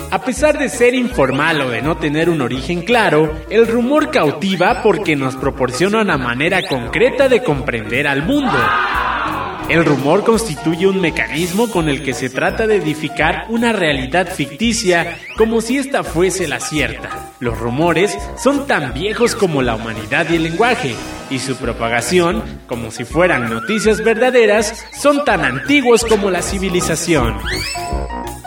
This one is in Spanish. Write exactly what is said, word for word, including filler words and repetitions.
A pesar de ser informal o de no tener un origen claro, el rumor cautiva porque nos proporciona una manera concreta de comprender al mundo. El rumor constituye un mecanismo con el que se trata de edificar una realidad ficticia como si ésta fuese la cierta. Los rumores son tan viejos como la humanidad y el lenguaje, y su propagación, como si fueran noticias verdaderas, son tan antiguos como la civilización.